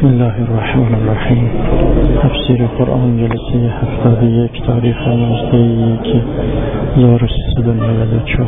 بسم الله الرحمن الرحیم. تفسیر قرآن جلسه 71 تاریخ 19/1394.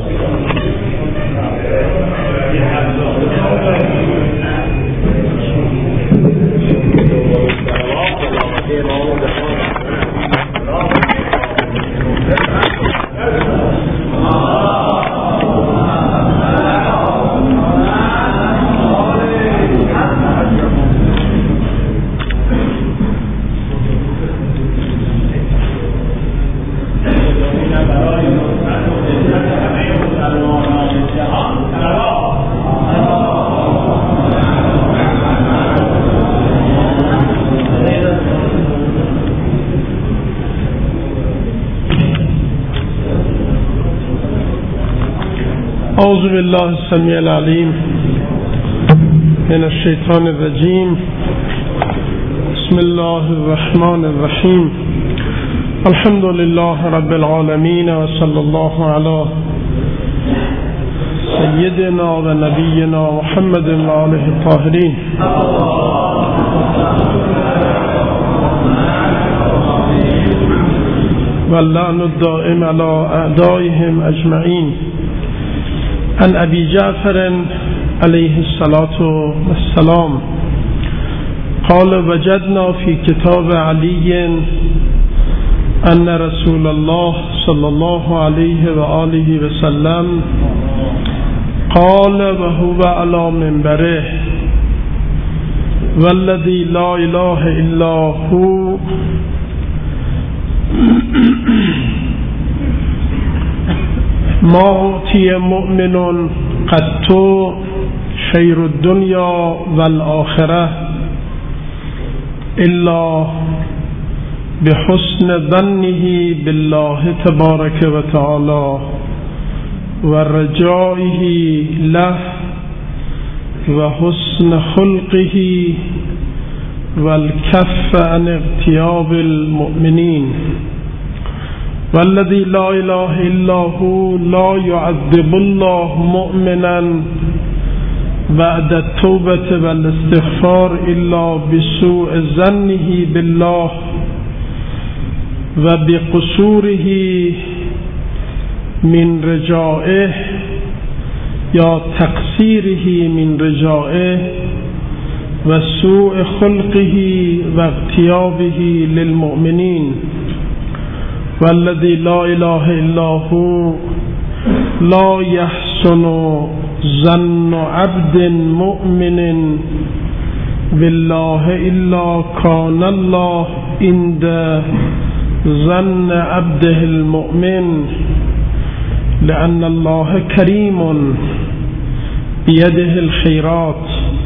اعوذ بالله السمیع العلیم من الشیطان الرجیم. بسم الله الرحمن الرحیم. الحمد لله رب العالمین و صلی الله علی سیدنا و نبینا محمد و آله الطاهرین. واللعن الدائم علی اعدائهم اجمعین. عن ابي جعفر عليه الصلاة والسلام قال وجدنا في كتاب علي أن رسول الله صلى الله عليه وآله وسلم قال وهو على منبره والذي لا إله إلا هو ما أوتي مؤمن قط خير الدنيا والآخرة إلا بحسن ظنه بالله تبارك وتعالى ورجائه له وحسن خلقه والكف عن اغتياب المؤمنين. والذي لا إله إلا هو لا يعذب الله مؤمنا بعد التوبة والاستغفار إلا بسوء ظنه بالله وبقصوره من رجائه يا تقصيره من رجائه وسوء خلقه واغتيابه للمؤمنين. والذي لا إله إلا هو لا يحسن ظن عبد مؤمن بالله إلا كان الله عند ظن عبده المؤمن لأن الله كريم بيده الخيرات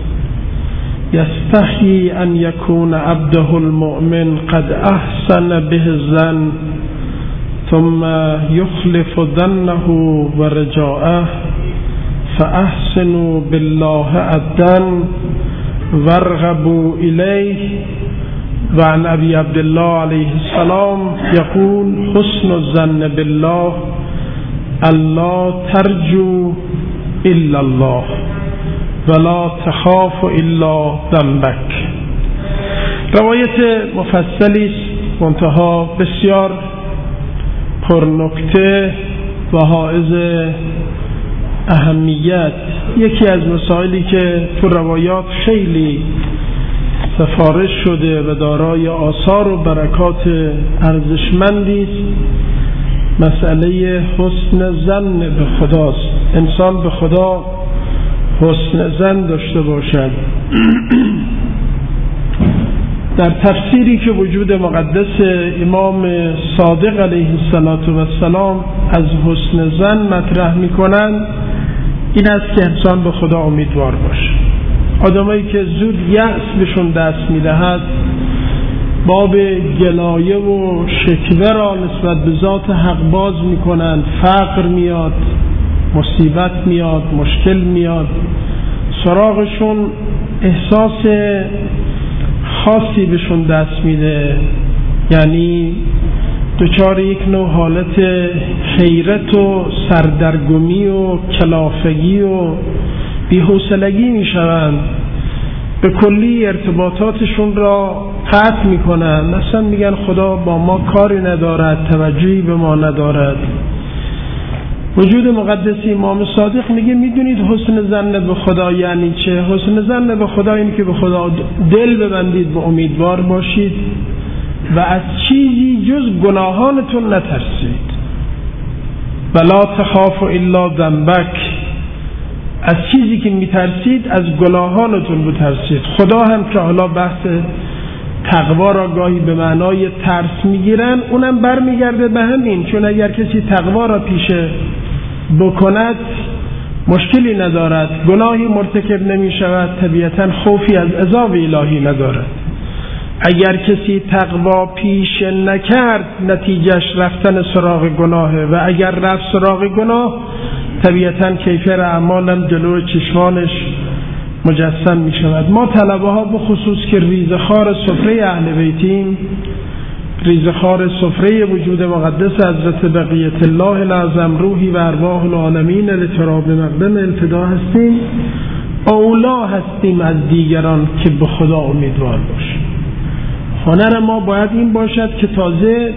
يستحي أن يكون عبده المؤمن قد أحسن به الظن ثم يخلف ظنه ورجاءه فأحسنوا بالله عبدا وارغبوا إليه. وعن أبي عبد الله عليه السلام يقول حسن الظن بالله ألا ترجو إلا الله ولا تخاف إلا ذنبك. روایت مفصلی است منتها بسیار پر نکته و حائز اهمیت. یکی از مسائلی که تو روایات خیلی سفارش شده و دارای آثار و برکات ارزشمندی است مسئله حسن ظن به خداست. انسان به خدا حسن ظن داشته باشد. در تفسیری که وجود مقدس امام صادق علیه السلام از حسن ظن مطرح میکنند این است که انسان به خدا امیدوار باشه. آدمایی که زود یأس بهشون دست میدهد باب گلایه و شکوه را نسبت به ذات حق باز میکنند. فقر میاد، مصیبت میاد، مشکل میاد، سراغشون احساس خاصی بهشون دست میده، یعنی دچار یک نوع حالت حیرت و سردرگمی و کلافگی و بی‌حوصلگی میشوند به کلی ارتباطاتشون را قطع میکنن، مثلا میگن خدا با ما کاری ندارد، توجهی به ما ندارد. وجود مقدس امام صادق میگه میدونید حسن ظن به خدا یعنی چه؟ حسن ظن به خدا اینه که به خدا دل ببندید، به امیدوار باشید و از چیزی جز گناهانتون نترسید. ولا تخاف الا ذنبک، از چیزی که میترسید از گناهانتون بترسید. خدا هم که حالا بحث تقوا را گاهی به معنای ترس میگیرن، اونم برمیگرده به همین، چون اگر کسی تقوا را پیشه بکند مشکلی ندارد، گناهی مرتکب نمی شود، طبیعتا خوفی از عذاب الهی ندارد. اگر کسی تقوا پیش نکرد نتیجهش رفتن سراغ گناهه و اگر رفت سراغ گناه طبیعتا کیفر اعمالم جلو چشمانش مجسم می شود. ما طلبه ها بخصوص که ریزخوار سفره اهل بیتیم، ریزخوار سفره وجود مقدس حضرت بقیت الله الاعظم روحی و ارواح العالمین لتراب مقدم الفدا هستیم، اولا هستیم از دیگران که به خدا امیدوار باشیم. هنر ما باید این باشد که تازه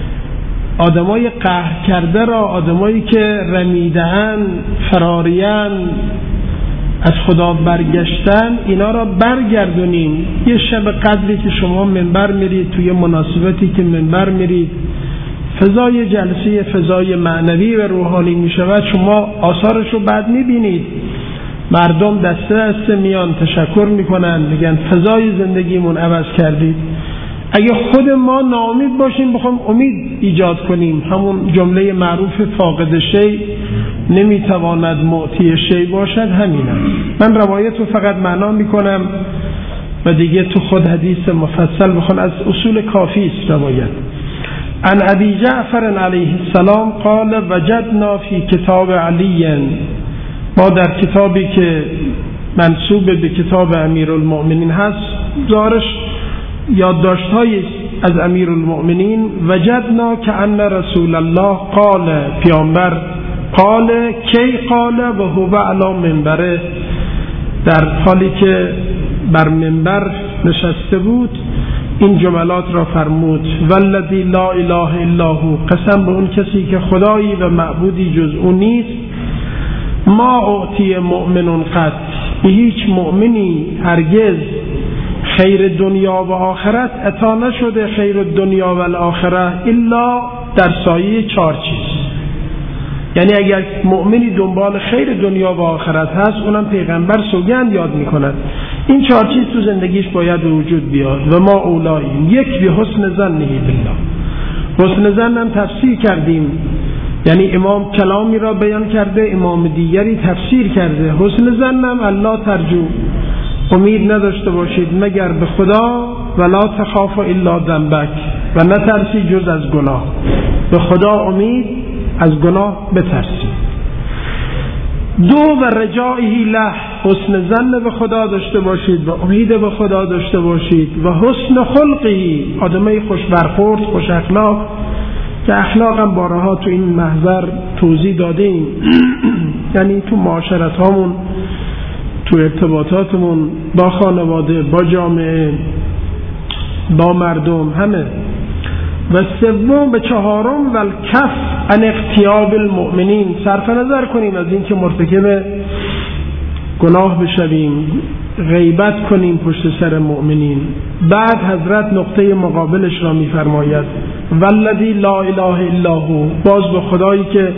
آدمای قهر کرده را، آدمایی که رمیده‌اند، فراریان، از خدا برگشتن، اینا را برگردونیم. یه شب قدری که شما منبر میرید، توی مناسبتی که منبر میرید، فضای جلسه فضای معنوی و روحانی میشود، شما آثارش رو بعد میبینید. مردم دسته دسته میان تشکر میکنن، میگن فضای زندگیمون عوض کردید. اگه خود ما ناامید باشیم بخوام امید ایجاد کنیم، همون جمله معروف فاقد شی نمیتواند معطی شی باشد، همین است. من روایت رو فقط معنا میکنم و دیگه تو خود حدیث مفصل بخون، از اصول کافی است روایت. عن ابی جعفر علیه السلام قال وجدنا فی کتاب علی، ما در کتابی که منسوب به کتاب امیرالمؤمنین هست ظاهرش یادداشت‌های از امیرالمؤمنین، وجدنا کأن رسول الله قال، پیامبر قال کی قال و هو علی منبره، در حالی که بر منبر نشسته بود این جملات را فرمود: والذی لا اله الا هو، قسم به اون کسی که خدایی و معبودی جز او نیست، ما اعطی مؤمن قط، به هیچ مؤمنی هرگز خیر دنیا و آخرت عطا نشده، خیر دنیا و الاخره الا در سایه 4 چیز. یعنی اگر مؤمنی دنبال خیر دنیا و آخرت هست، اونم پیغمبر سوگند یاد میکند این 4 چیز تو زندگیش باید وجود بیاد. و ما اولاییم، یک به حسن ظنه بالله. حسن ظن هم تفسیر کردیم، یعنی امام کلامی را بیان کرده، امام دیگری تفسیر کرده. حسن ظن هم الله ترجو، امید نداشته باشید مگر به خدا، ولا تخاف الا ذنبک، و نترسی جز از گناه. به خدا امید، از گناه بترسید. 2 و رجائه له، حسن ظن به خدا داشته باشید و امید به خدا داشته باشید. و حسن خلقی، آدمای خوش برخورد، خوش اخلاق، که اخلاق هم بارها تو این محضر توضیح دادیم. یعنی تو معاشرت هامون، تو ارتباطاتمون با خانواده، با جامعه، با مردم، همه. و 3 به 4 والکف عن اغتیاب المؤمنین، صرف نظر کنیم از این که مرتکب گناه بشویم، غیبت کنیم پشت سر مؤمنین. بعد حضرت نقطه مقابلش را می‌فرماید: والذی لا اله الا هو، باز به خدایی که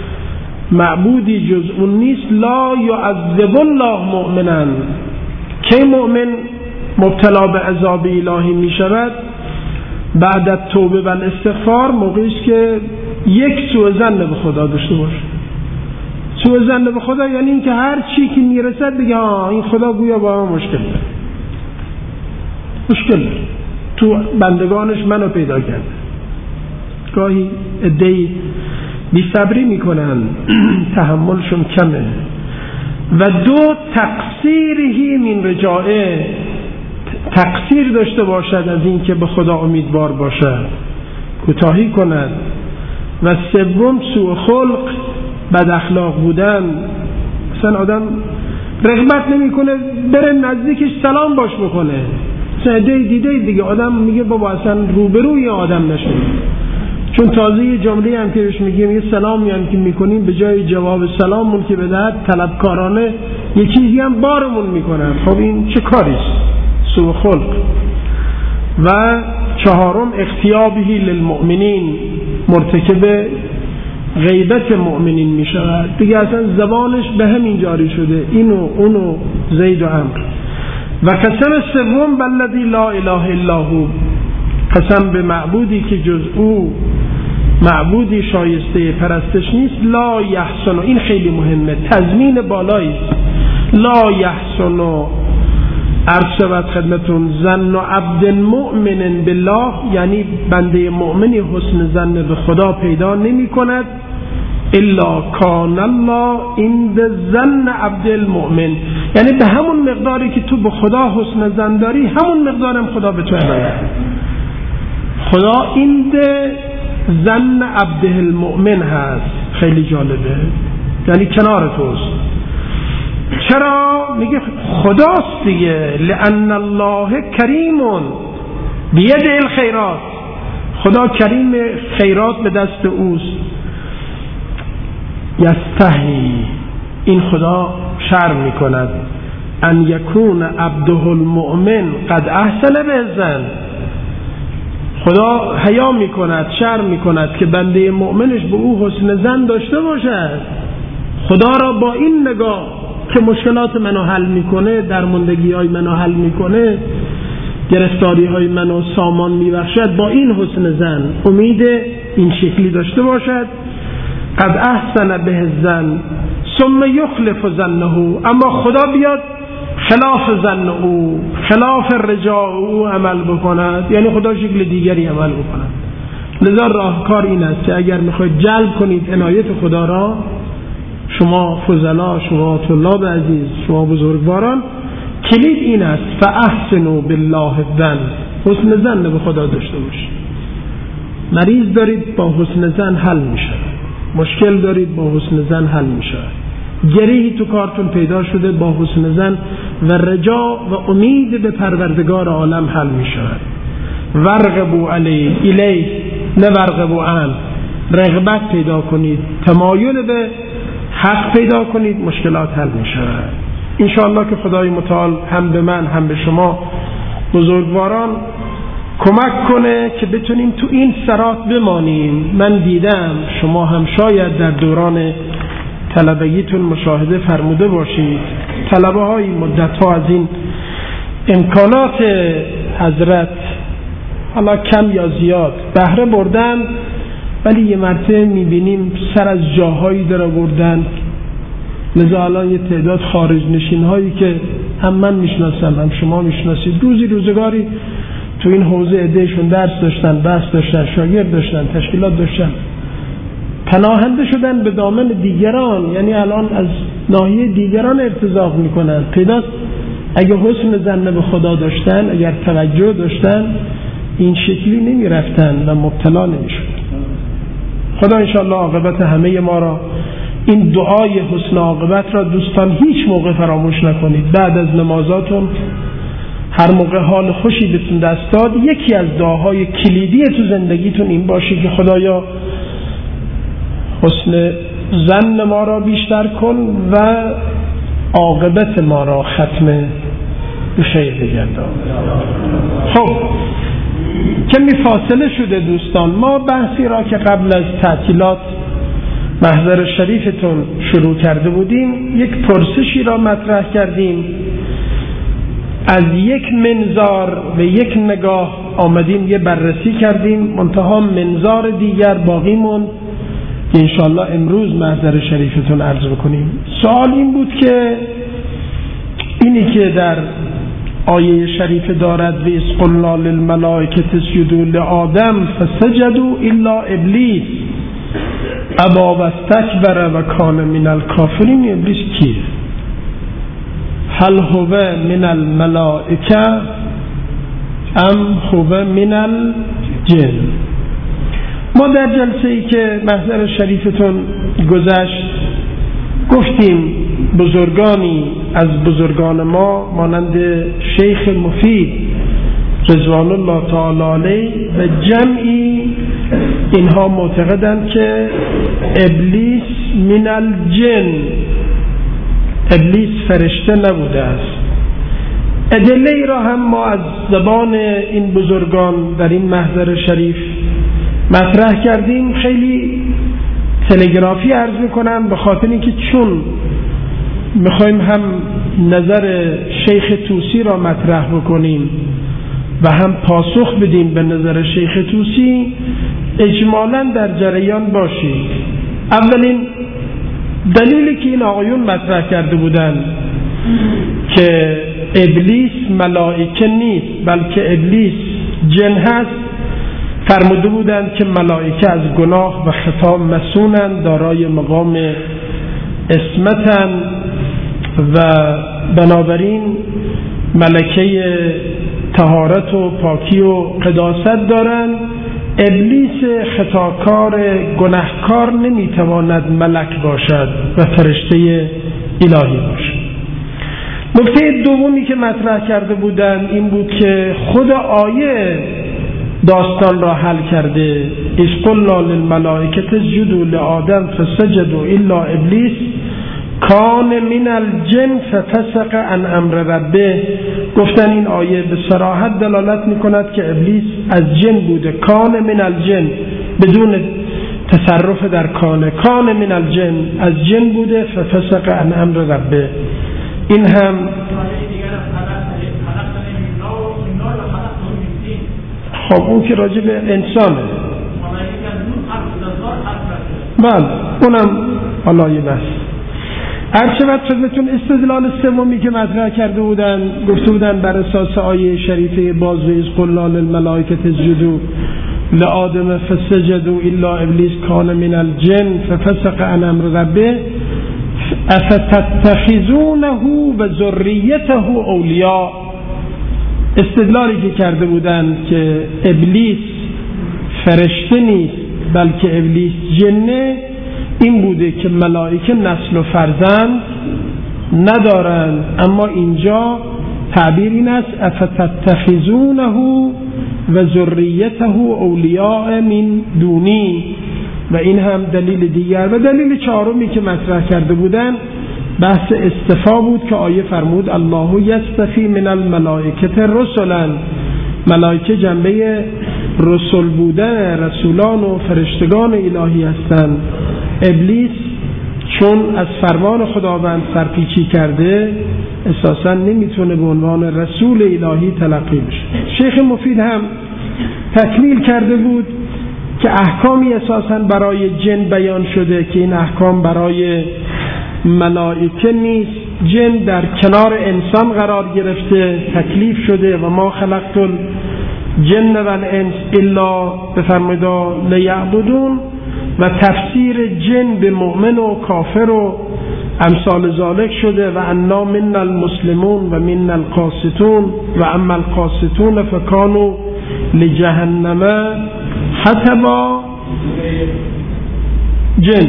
معبودی جز اون نیست، لا یعذب الله مؤمنا، که مؤمن مبتلا به عذاب الهی می شود بعد از توبه و استغفار، موقعی است که یک سوء ظن به خدا داشته باشه. سوء ظن به خدا یعنی این که هر چی که میرسد بگه این خدا گویا با من مشکل داره، مشکل داره، تو بندگانش منو پیدا کرده. گاهی عده‌ای بی صبری میکنن، تحملشون کمه. و 2 تقصیره من رجائه، تقصیر داشته باشد از این که به خدا امیدوار باشد، کوتاهی کند. و 3 سوء خلق، بد اخلاق بودن. مثلا آدم رغبت نمیکنه بره نزدیکش سلام باش بکنه. دیده دیگه آدم میگه بابا اصلا روبروی آدم نشه، چون تازه یه جمله هم که بهش میگیم یه سلامی هم که میکنیم به جای جواب سلاممون که بدهد طلبکارانه یه چیزی هم بارمون میکنن. خب این چه کاریست؟ سوء خلق. و چهارم اغتیابه للمؤمنین، مرتکب غیبت مؤمنین میشود دیگه، اصلا زبانش به همین جاری شده، اینو اونو زید و عمرو. و قسم سوم بالذی لا اله الا هو، قسم به معبودی که جز او معبودی شایسته پرستش نیست. لا یحسن، این خیلی مهمه، تضمین بالایی است. لا یحسن عرض شود خدمتون ظن عبد مؤمن بالله، یعنی بنده مؤمنی حسن ظن به خدا پیدا نمی کند الا کان الله عند ظن عبد المؤمن، یعنی به همون مقداری که تو به خدا حسن ظن داری همون مقدارم خدا به تو عنایت. خدا عند ظن عبد المؤمن هست. خیلی جالبه، یعنی کنار توست. چرا؟ میگه خداست دیگه، لأن الله کریم بید الخیرات، خدا کریم، خیرات به دست اوست. یستحی، این خدا شرم میکند، ان یکون عبده المؤمن قد احسن بظن، خدا حیا میکند، شرم میکند که بنده مؤمنش به او حسن ظن داشته باشد. خدا را با این نگاه که مشکلات منو حل میکنه، درماندگی های منو حل میکنه، گرفتاری های منو سامان میبخشد، با این حسن ظن امید این شکلی داشته باشد. قد احسن به الظن ثم یخلف ظنه، اما خدا بیاد خلاف ظن او، خلاف رجاء او عمل بکند، یعنی خدا شکل دیگری عمل بکند. لذا راهکار این است که اگر میخواید جلب کنید عنایت خدا را، شما فضلا، شما طلاب عزیز، شما بزرگواران، کلید این است فاحسنوا بالله الظن، حسن ظن به خدا داشته باشید. مریض دارید با حسن ظن حل میشه، مشکل دارید با حسن ظن حل میشه، گریهی تو کارتون پیدا شده با حسن ظن و رجا و امید به پروردگار عالم حل میشه. ورغبوا الیه نه ورغبوا عنه، رغبت پیدا کنید، تمایل به حق پیدا کنید، مشکلات حل میشه. انشاءالله که خدای متعال هم به من هم به شما بزرگواران کمک کنه که بتونیم تو این سرات بمانیم. من دیدم شما هم شاید در دوران طلبگیتون مشاهده فرموده باشید، طلبه های مدت ها از این امکانات حضرت حالا کم یا زیاد بهره بردن، ولی یه مرتبه میبینیم سر از جاهایی در آوردن. لذا الان یه تعداد خارج نشین هایی که هم من میشناسم هم شما میشناسید، روزگاری تو این حوزه عدهشون درس داشتن، بحث داشتن، شاگرد داشتن، تشکیلات داشتن، پناهنده شدن به دامن دیگران، یعنی الان از ناحیه دیگران ارتزاق میکنن. پیداست اگه حسن ظن به خدا داشتن، اگر توجه داشتن، این شکلی نمی رفتن و مبتلا نمی شدن. خدا انشاءالله عاقبت همه ما را، این دعای حسن عاقبت را دوستان هیچ موقع فراموش نکنید. بعد از نمازاتون هر موقع حال خوشی بهتون دست داد، یکی از دعاهای کلیدی تو زندگیتون این باشه که خدایا حسن ظن ما را بیشتر کن و عاقبت ما را ختم به خیر بگردان. خب کمی فاصله شده دوستان، ما بحثی را که قبل از تعطیلات محضر شریفتون شروع کرده بودیم، یک پرسشی را مطرح کردیم، از یک منظار و یک نگاه آمدیم یه بررسی کردیم، منتها منظار دیگر باقی موند که انشاءالله امروز محضر شریفتون عرض بکنیم. سوال این بود که اینی که در آیه شریف دارد و اذ قلنا للملائکة اسجدوا لآدم فسجدوا الا ابلیس ابا واستکبر و کان من الکافرین، ابلیس کیه؟ هل هو من الملائکه ام هو من الجن؟ ما در جلسه ای که محضر شریفتون گذشت گفتیم بزرگانی از بزرگان ما مانند شیخ مفید رضوان الله تعالی علیه و جمعی اینها معتقدند که ابلیس من الجن، ابلیس فرشته نبوده است. ادله ای را هم ما از زبان این بزرگان در این محضر شریف مطرح کردیم. خیلی تلگرافی عرض میکنم به خاطر اینکه چون میخوایم هم نظر شیخ طوسی را مطرح بکنیم و هم پاسخ بدیم به نظر شیخ طوسی، اجمالاً در جریان باشید. اولین دلیلی که این آقایون مطرح کرده بودند که ابلیس ملائکه نیست بلکه ابلیس جن هست، فرموده بودند که ملائکه از گناه و خطا مسونند، دارای مقام عصمتند و بنابراین ملکه طهارت و پاکی و قداست دارند. ابلیس خطاکار گناهکار نمیتواند ملک باشد و فرشته الهی باشد. نکته دومی که مطرح کرده بودند این بود که خود آیه داستان را حل کرده. اذ قلنا للملائکة اسجدوا لآدم فسجدوا الا ابلیس کان من الجن ففسق عن امر ربه. گفتن این آیه به صراحت دلالت میکند که ابلیس از جن بوده. کان من الجن بدون تصرف در کان من الجن از جن بوده. ففسق عن امر ربه. این هم خب اون که راجع به انسانه، بله اونم علایه بس. هرچند خدمتون استدلال سومی که مطرح کرده بودن گفته بودن بر اساس آیه شریفه باز و اذ قلنا للملائکة اسجدوا لآدم فسجدوا الا ابلیس کان من الجن ففسق عن امر ربه افتتخذونه و ذریته اولیاء. استدلالی که کرده بودن که ابلیس فرشته نیست بلکه ابلیس جنه این بوده که ملائکه نسل و فرزند ندارند، اما اینجا تعبیر این است افتتخذونه و ذریته اولیاء من دونی. و این هم دلیل دیگر. و دلیل چهارمی که مطرح کرده بودن بحث استفا بود که آیه فرمود الله یستفی من الملائکه رسلا. ملائکه جنبه رسول بودن، رسولان و فرشتگان الهی هستند. ابلیس چون از فرمان خداوند سرپیچی کرده اساسا نمیتونه به عنوان رسول الهی تلقی بشه. شیخ مفید هم تکمیل کرده بود که احکامی اساسا برای جن بیان شده که این احکام برای ملائکه نیست. جن در کنار انسان قرار گرفته، تکلیف شده و ما خلقت الجن و الانس الا بفرمودا لیعبدون. و تفسیر جن به مؤمن و کافر و امثال ذالک شده و انا من المسلمون و من القاسطون و اما القاسطون فکانوا لجهنم حطبا. جن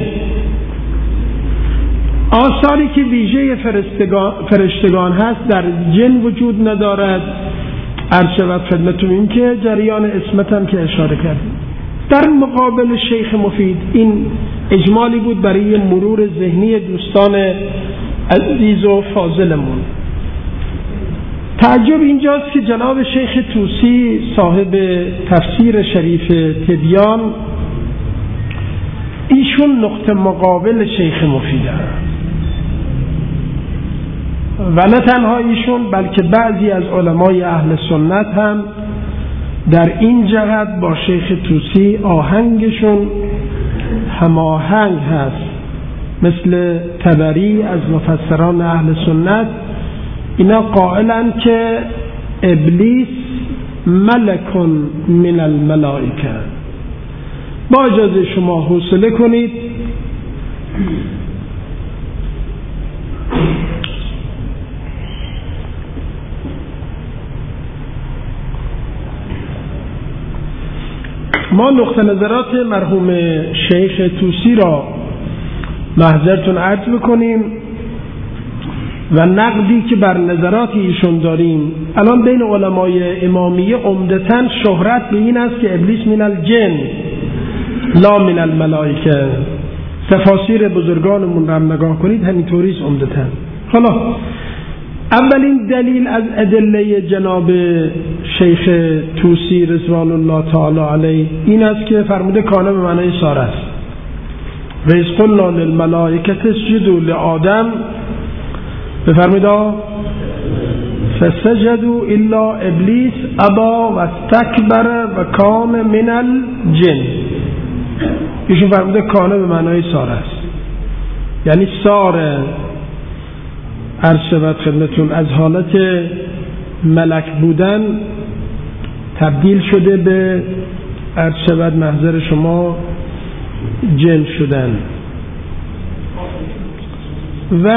آثاری که ویژه فرشتگان هست در جن وجود ندارد. عرض شود خدمتتون این که جریان اسمت هم که اشاره کردیم. در مقابل شیخ مفید این اجمالی بود برای مرور ذهنی دوستان عزیز و فاضلمون. تعجب اینجاست که جناب شیخ طوسی صاحب تفسیر شریف تبیان ایشون نقطه مقابل شیخ مفید هست و نه تنها ایشون بلکه بعضی از علمای اهل سنت هم در این جهت با شیخ طوسی آهنگشون هماهنگ هست. مثل طبری از مفسران اهل سنت اینا قائلن که ابلیس ملک من الملائکه. با اجازه شما حوصله کنید. ما نقطه نظرات مرحوم شیخ طوسی را محضرتون عرض بکنیم و نقدی که بر نظرات ایشون داریم، الان بین علمای امامیه عمدتاً شهرت به این است که ابلیس من الجن لا من الملائکه. تفاسیر بزرگانمون رو نگاه کنید همینطوریست عمدتاً. حالا اولین دلیل از ادله جناب شیخ طوسی رضوان الله تعالی علیه این است که فرموده کانه به معنای ساره است. و اذ قلنا للملائکة اسجدوا لآدم، بفرمید فسجدوا الا ابلیس ابا و استکبر و کان من الجن. ایشون فرموده کانه به معنای ساره است، یعنی ساره عرض شود خدمتون از حالت ملک بودن تبدیل شده به عرض شود محضر شما جن شدن. و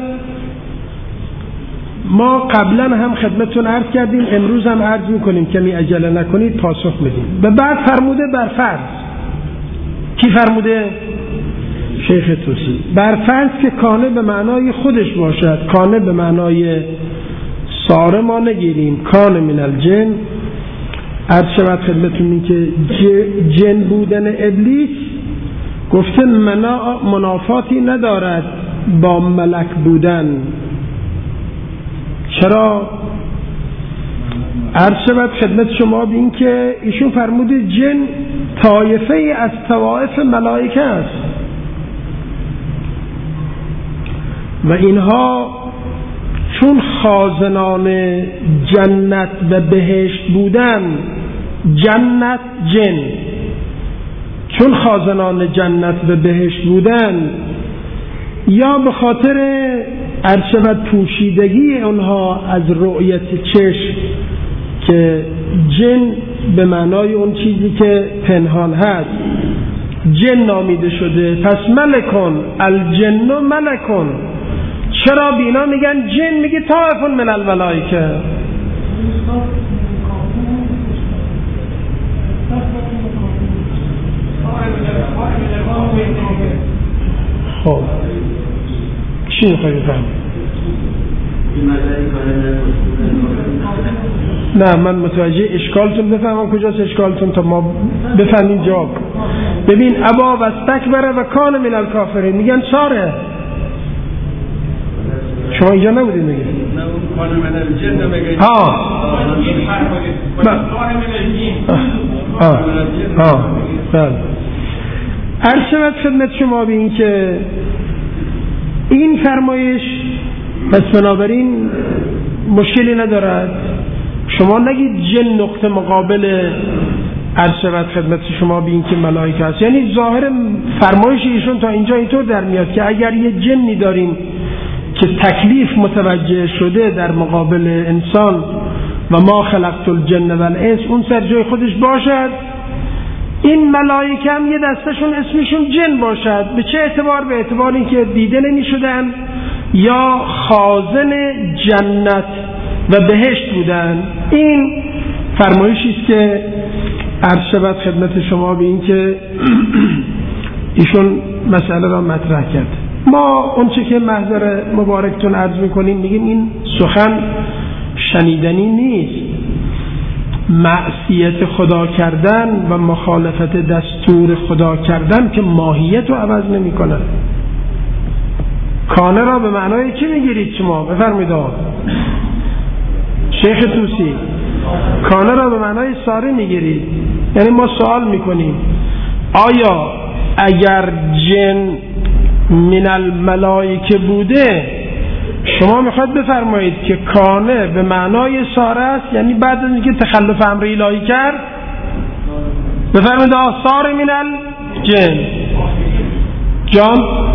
ما قبلا هم خدمتون عرض کردیم، امروز هم عرض میکنیم، کمی عجله نکنید پاسخ بدیم. و بعد فرموده بر فرض، کی فرموده؟ شیخ طوسی. بر فرض که کانه به معنای خودش باشد، کانه به معنای ساره ما نگیریم، کانه من الجن، عرض شود خدمتون این که جن بودن ابلیس گفته منافاتی ندارد با ملک بودن. چرا؟ عرض شود خدمت شما بین که ایشون فرموده جن طایفه از طوائف ملائکه است و اینها چون خازنان جنت و بهشت بودن، جنت جن چون خازنان جنت و بهشت بودن، یا به خاطر عرض شود پوشیدگی اونها از رؤیت چشم که جن به معنای اون چیزی که پنهان هست جن نامیده شده. پس ملکون الجن ملکون. چرا بینا میگن جن؟ میگه طائف من الملائکه. خب چی میخوایی بفهم؟ نه من متوجه اشکالتون بفهمم کجاست اشکالتون تا ما بفهمیم جواب. ببین ابا و استکبر و کان من الکافرین، میگن ساره. شما اینجا نبودید میگید بله. عرض شود خدمت شما به این که این فرمایش پس بنابراین مشکلی ندارد. شما نگید جن نقطه مقابل عرض شود خدمت شما به این که ملائکه است. یعنی ظاهر فرمایش ایشون تا اینجا اینطور در میاد که اگر یه جنی داریم که تکلیف متوجه شده در مقابل انسان و ما خلقت الجن و الانس، اون سر جای خودش باشد، این ملائکه هم یه دستشون اسمشون جن باشد. به چه اعتبار؟ به اعتبار اینکه دیده نمی شدن یا خازن جنت و بهشت بودن. این فرمایشی است که عرض شود خدمت شما به این که ایشون مسئله را مطرح کرد. ما اون چه که محضر مبارکتون عرض میکنیم میگیم این سخن شنیدنی نیست. معصیت خدا کردن و مخالفت دستور خدا کردن که ماهیت رو عوض نمی کنه. کانه را به معنای چی میگیرید شما؟ بفرمایید شیخ طوسی. کانه را به معنای ساره میگیرید. یعنی ما سوال میکنیم آیا اگر جن من الملائکه بوده شما میخواد بفرمایید که کانه به معنای ساره است؟ یعنی بعد از اینکه تخلف امر الهی کرد بفرمایید ساره من الجن جان.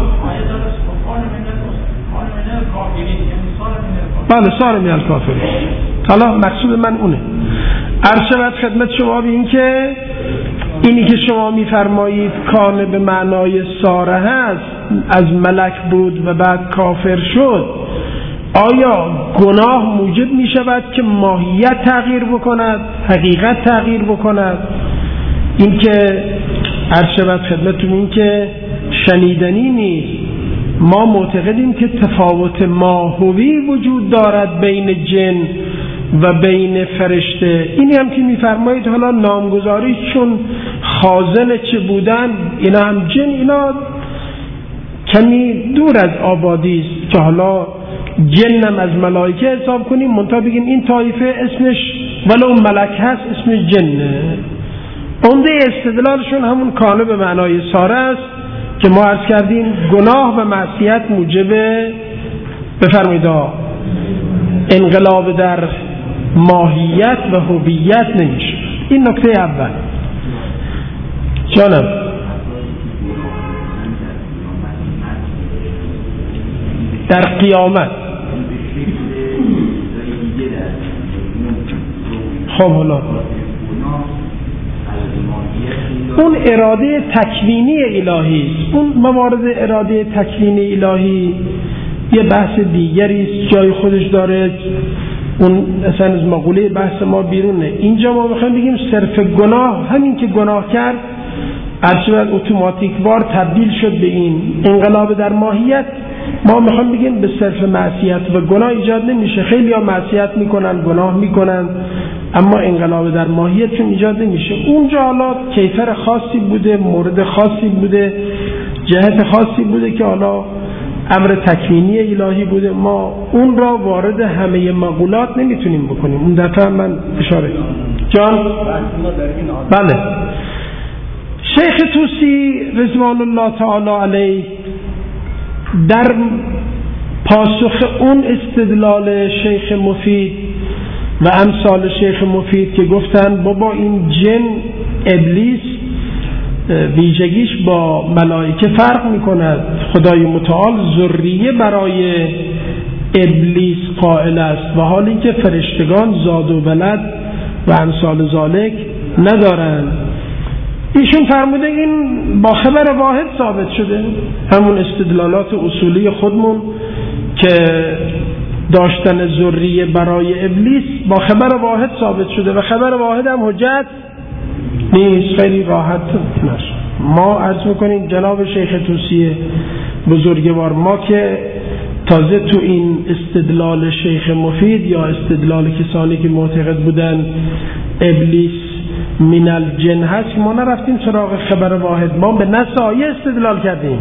بله ساره من الکافرین. حالا مقصود من اونه. عرض شود خدمت شما به این که اینی که شما میفرمایید کانه به معنای ساره هست، از ملک بود و بعد کافر شد، آیا گناه موجب می شود که ماهیت تغییر بکند، حقیقت تغییر بکند؟ این که عرض شود خدمتون این که شنیدنی نیست. ما معتقدیم که تفاوت ماهوی وجود دارد بین جن و بین فرشته. اینی هم که میفرمایید حالا نامگذاری چون خازن چه بودن، اینا هم جن، اینا کمی دور از آبادی است که حالا جنم از ملائکه حساب کنیم، منتها بگیم این طایفه اسمش ولو ملک هست اسمش جنه. عمده استدلالشون همون کانه به معنای ساره است که ما عرض کردیم گناه و معصیت موجب بفرمایید انقلاب در ماهیت و هویت نمیشه. این نکته اول. جانم در قیامت خب حالا اون اراده تکوینی الهی است. اون موارد اراده تکوینی الهی یه بحث دیگری است، جای خودش داره، اون اصلا از مقوله بحث ما بیرونه. اینجا ما میخوایم بگیم صرف گناه، همین که گناه کرد ارشد اتوماتیک وار تبدیل شد به این انقلاب در ماهیت. ما میخوایم بگیم به صرف معصیت و گناه ایجاد نمیشه. خیلی ها معصیت میکنن، گناه میکنن، اما انقلاب در ماهیتشون ایجاد نمیشه. اونجا حالا کیفر خاصی بوده، مورد خاصی بوده، جهت خاصی بوده که حالا امر تکوینی الهی بوده. ما اون را وارد همه مقولات نمیتونیم بکنیم. اون دفعه من اشاره جان بله. شیخ طوسی رضوان الله تعالی علیه در پاسخ اون استدلال شیخ مفید و امثال شیخ مفید که گفتن بابا این جن ابلیس ویژگیش با ملائکه فرق میکند، خدای متعال ذریه برای ابلیس قائل است و حال اینکه فرشتگان زاد و ولد و امثال ذالک ندارند. ایشون فرموده این با خبر واحد ثابت شده، همون استدلالات اصولی خودمون که داشتن ذریه برای ابلیس با خبر واحد ثابت شده و خبر واحد هم حجت نیست. خیلی راحت نشه. ما عرض میکنیم جناب شیخ طوسی بزرگوار، ما که تازه تو این استدلال شیخ مفید یا استدلال کسانی که معتقد بودن ابلیس من الجن هست، ما نرفتیم سراغ خبر واحد، ما به نص آیه استدلال کردیم.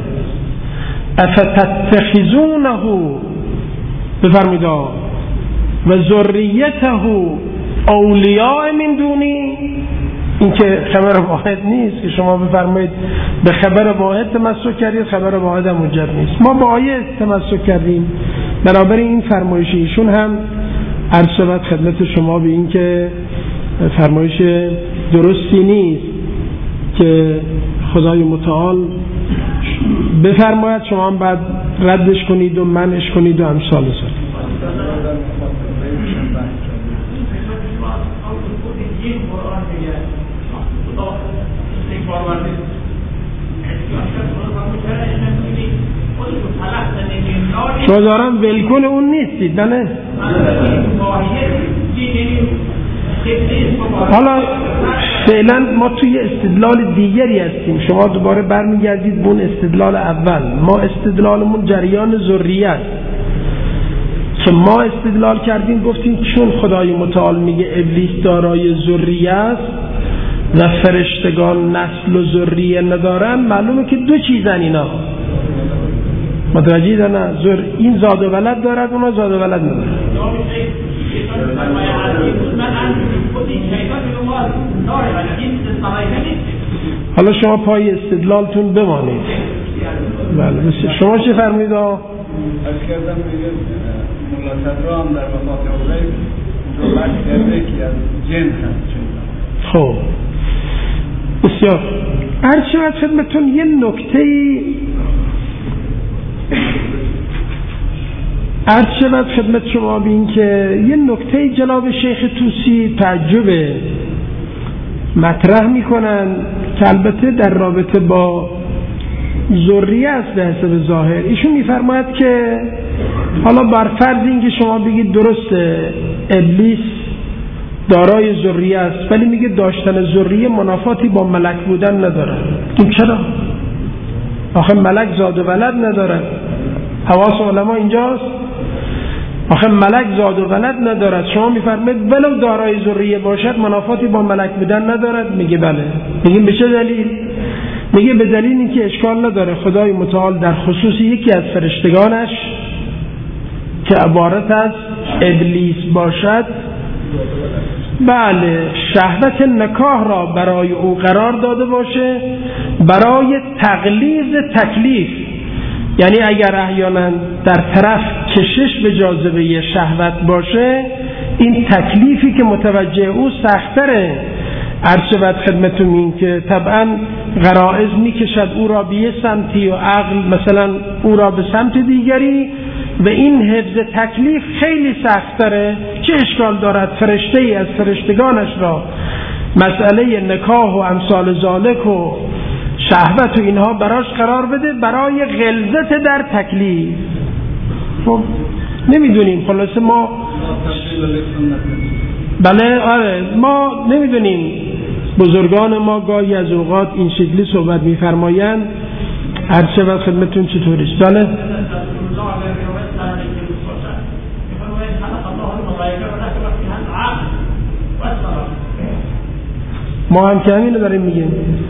افتتخذونه بفرمید و ذریته اولیاء من دونی. این که خبر واحد نیست که شما بفرمایید به خبر واحد تمسک کردید، خبر واحد هم حجت نیست. ما با آیه تمسک کردیم. بنابراین این فرمایش ایشون هم عرض شود خدمت شما به این که فرمایش درستی نیست که خدای متعال بفرماید شما هم بعد ردش کنید و منعش کنید و امثال ذالک. شما دارم ولکن اون نیستید نه؟ حالا فعلا ما توی استدلال دیگری هستیم، شما دوباره برمیگردید به اون استدلال اول. ما استدلالمون جریان ذریه است که ما استدلال کردیم، گفتیم چون خدای متعال میگه ابلیس دارای ذریه است و فرشتگان نسل و ذریه ندارن، معلومه که دو چیزن اینا. متوجه نه؟ این زاد و ولد دارد، اونا زاد و ولد ندارن. حالا شما پای استدلالتون بمانید. بله شما چه فرمایید؟ از کردم میگه مولا صدرا هم در وفات غیب اونجا بحث کرده که از جن هست. خب بسیار عرض شود خدمتون یه نکته‌ای عرض شود خدمت شما بین که یه نکته جناب شیخ طوسی تعجب مطرح میکنن که البته در رابطه با ذریه است به حسب ظاهر. ایشون میفرماید که حالا بر فرض اینکه شما بگید درسته ابلیس دارای ذریه است، ولی میگه داشتن ذریه منافاتی با ملک بودن نداره. این چرا؟ آخه ملک زاد و ولد نداره. حواس علما اینجاست. آخه ملک زاد و ولد ندارد، شما میفرمایید ولو دارای ذریه باشد منافاتی با ملک بودن ندارد؟ میگه بله. میگیم به چه دلیل؟ میگه به دلیل اینکه اشکال نداره خدای متعال در خصوص یکی از فرشتگانش که عبارت از ابلیس باشد، بله، شهوت نکاح را برای او قرار داده باشه برای تغلیظ تکلیف. یعنی اگر احیانا در طرف کشش به جاذبه شهوت باشه، این تکلیفی که متوجه او سختره. عرض شود خدمتتون این که طبعا غرائز میکشد او را به یه سمتی و عقل مثلا او را به سمت دیگری، و این حفظ تکلیف خیلی سختره. چه اشکال دارد فرشته ای از فرشتگانش را مسئله نکاح و امثال ذالک و شهوت و اینها براش قرار بده برای غلظت در تکلیف؟ خب نمیدونیم، خلاصه ما بله آره ما نمیدونیم. بزرگان ما گاهی از اوقات این شکلی صحبت میفرمایند. هر چه وقت خدمتون چطوریست؟ بله ما هم که همینو داریم میگیم.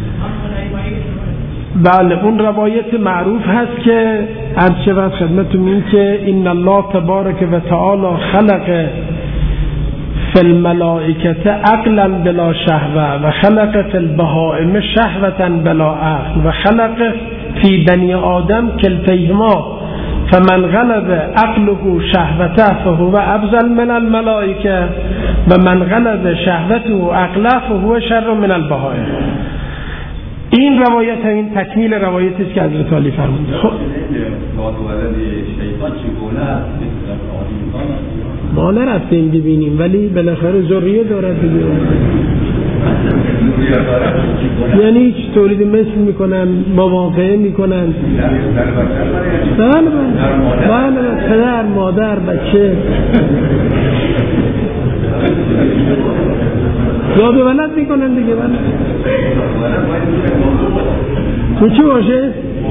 بله اون روایت معروف هست که هر چه وقت خدمتون میگیم که ان الله تبارک و تعالی خلق فی الملائکه عقلا بلا شهوه و خلق فی البهائم شهوة بلا عقل و خلق فی بنی آدم کلتیهما فمن غلب عقله شهوته فهو افضل من الملائکه و من غلب شهوته عقله فهو شر من البهائم. این روایت این تکمیل روایتی است که حضرت علی فرمود. خب ما نرفتیم ببینیم ولی بالاخره ذریه دارد دیگه. یعنی هیچ تولید مثل میکنن، مواقعه میکنن. بله پدر مادر بچه زاد و ولد میکنن دیگه. بله تو چی باشه؟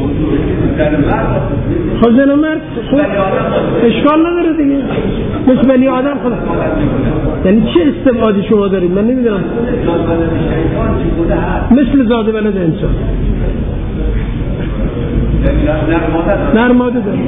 خب زن و مرد خب اشکال نداره دیگه، مثل بنی آدم. خدا یعنی چه استبعادی شما دارید؟ من نمیدونم. مثل زاد و ولد انسان نرماده داره.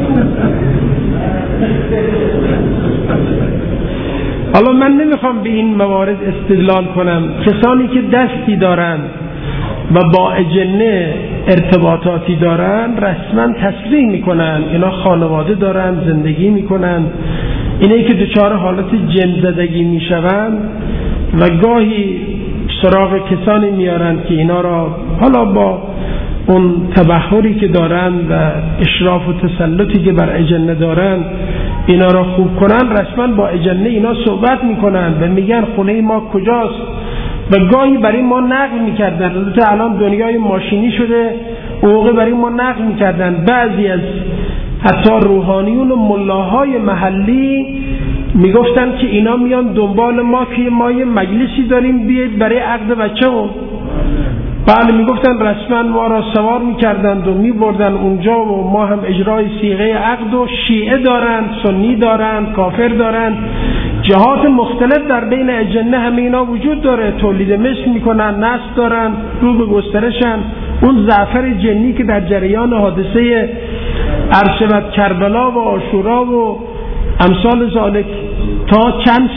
حالا من نمیخوام به این موارد استدلال کنم. کسانی که دستی دارن و با اجنه ارتباطاتی دارن رسما تصریح میکنن اینا خانواده دارن، زندگی میکنن. اینه که دچار حالت جن زدگی میشون و گاهی سراغ کسانی میارن که اینا را حالا با اون تبحری که دارن و اشراف و تسلطی که بر اجنه دارن اینا را خوب کنن، رسما با اجنه اینا صحبت میکنن و میگن خونه ما کجاست و گاهی برای ما نقل میکردن. البته الان دنیای ماشینی شده، اوقع برای ما نقل میکردن. بعضی از حتی روحانیون و ملاهای محلی میگفتن که اینا میان دنبال ما که ما یه مجلسی داریم بیاید برای عقد بچه‌مون. بله میگفتن رسما ما را سوار میکردند و میبردن اونجا و ما هم اجرای صیغه عقد و شیعه دارن، سنی دارن، کافر دارن، جهات مختلف در بین اجنه همه اینا وجود داره. تولید مثل میکنن، نسل دارن، رو به گسترشن. اون زعفر جنی که در جریان حادثه عرشبت کربلا و عاشورا و امثال ذالک تا چند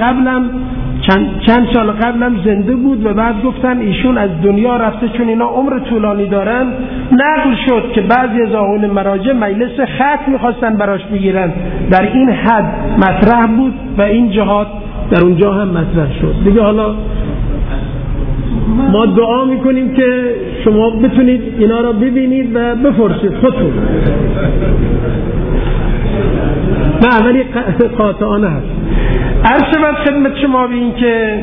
سال قبلم زنده بود و بعد گفتن ایشون از دنیا رفته چون اینا عمر طولانی دارن. نقل شد که بعضی از آقایون مراجع مجلس ختم میخواستن براش بگیرن. در این حد مطرح بود و این جهات در اونجا هم مطرح شد دیگه. حالا ما دعا میکنیم که شما بتونید اینا را ببینید و بپرسید خودتون. نه ولی قاطعانه هست. عرض شود خدمت شما بین که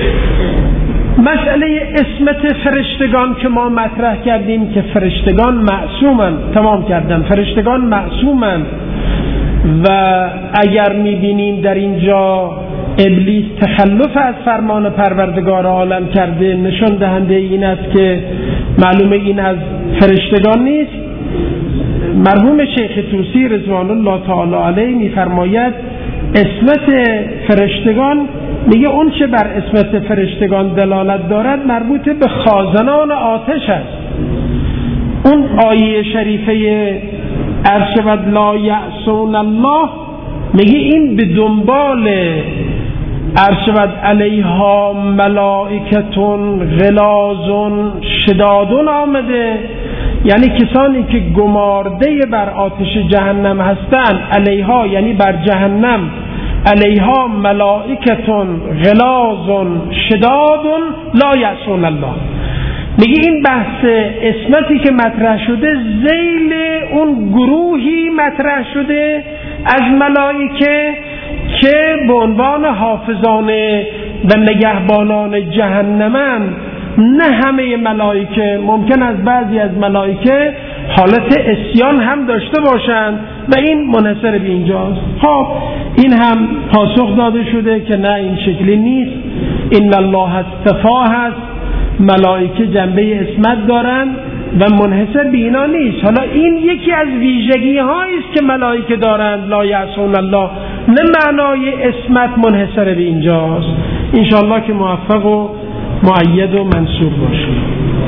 مسئله اسمت فرشتگان که ما مطرح کردیم که فرشتگان معصومن، تمام کردم، فرشتگان معصومن و اگر میبینیم در اینجا ابلیس تخلف از فرمان پروردگار عالم کرده، نشان دهنده این است که معلومه این از فرشتگان نیست. مرحوم شیخ طوسی رضوان الله تعالی علیه میفرماید اسمت فرشتگان، میگه اون چه بر اسمت فرشتگان دلالت دارد مربوط به خازنان آتش است. اون آیه شریفه ارشد لا یعصون الله میگه این به دنبال ارشد علیها ملائکتون غلاظ شداد آمده، یعنی کسانی که گمارده بر آتش جهنم هستند، علیها یعنی بر جهنم، علیها ملائکتون غلاظ شداد لا یعصون الله. میگه این بحث اسمتی که مطرح شده ذیل اون گروهی مطرح شده از ملائکه که به عنوان حافظان و نگهبانان جهنمن. نه همه ملائکه، ممکن است بعضی از ملائکه حالت عصیان هم داشته باشند و این منحصر به اینجاست. خب این هم پاسخ داده شده که نه این شکلی نیست. ان الله اصطفا هست، ملائکه جنبه عصمت دارند و منحصر به اینا نیست. حالا این یکی از ویژگی هایی است که ملائکه دارند، لا یعصون الله، نه معنای عصمت منحصر به اینجاست. انشاءالله که موفق و مؤید و منصور باشیم.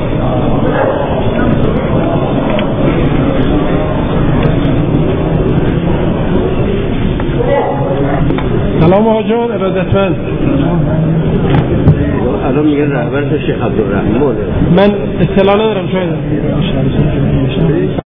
سلام آقا جان، ارادتمند. الان میگن رهبر شیخ عبدالرحمن. من اطلاع ندارم شاید.